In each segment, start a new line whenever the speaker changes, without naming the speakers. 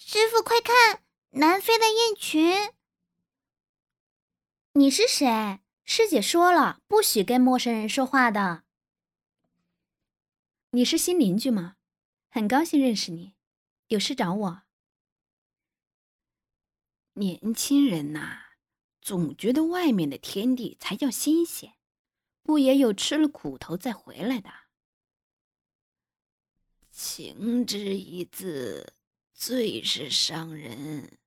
师傅快看，南飞的雁群。
你是谁？师姐说了，不许跟陌生人说话的。你是新邻居吗？很高兴认识你，有事找我？
年轻人呐，总觉得外面的天地才叫新鲜，不也有吃了苦头再回来的？情之一字，最是伤人。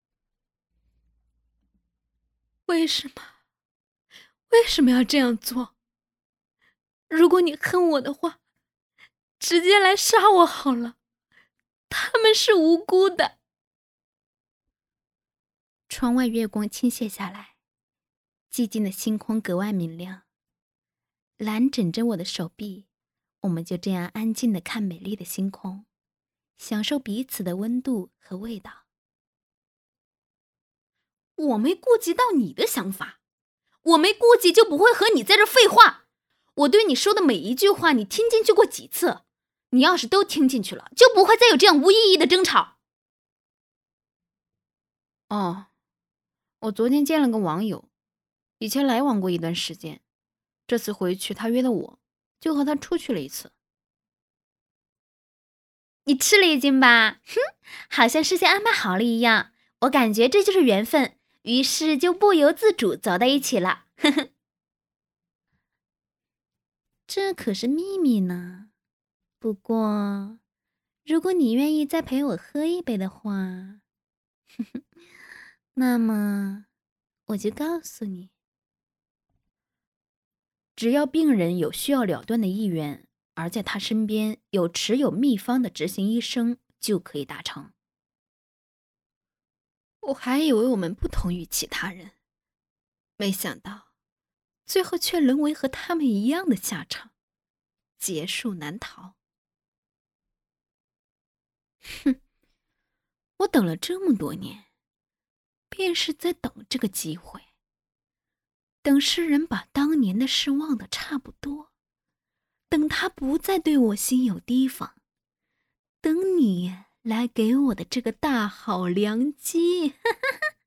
为什么要这样做？如果你恨我的话，直接来杀我好了，他们是无辜的。
窗外月光倾泻下来，寂静的星空格外明亮。蓝枕着我的手臂，我们就这样安静地看美丽的星空，享受彼此的温度和味道。
我没顾及到你的想法，我没顾及就不会和你在这废话。我对你说的每一句话，你听进去过几次？你要是都听进去了，就不会再有这样无意义的争吵。
哦，我昨天见了个网友，以前来往过一段时间，这次回去他约的我，就和他出去了一次。
你吃了一惊吧？哼，好像事先安排好了一样。我感觉这就是缘分，于是就不由自主走在一起了。呵呵，这可是秘密呢。不过，如果你愿意再陪我喝一杯的话，呵呵，那么我就告诉你，
只要病人有需要了断的意愿，而在他身边有持有秘方的执行医生，就可以达成。
我还以为我们不同于其他人，没想到最后却沦为和他们一样的下场，劫数难逃。
哼，我等了这么多年，便是在等这个机会，等世人把当年的事忘得差不多，等他不再对我心有提防，等你来给我的这个大好良机。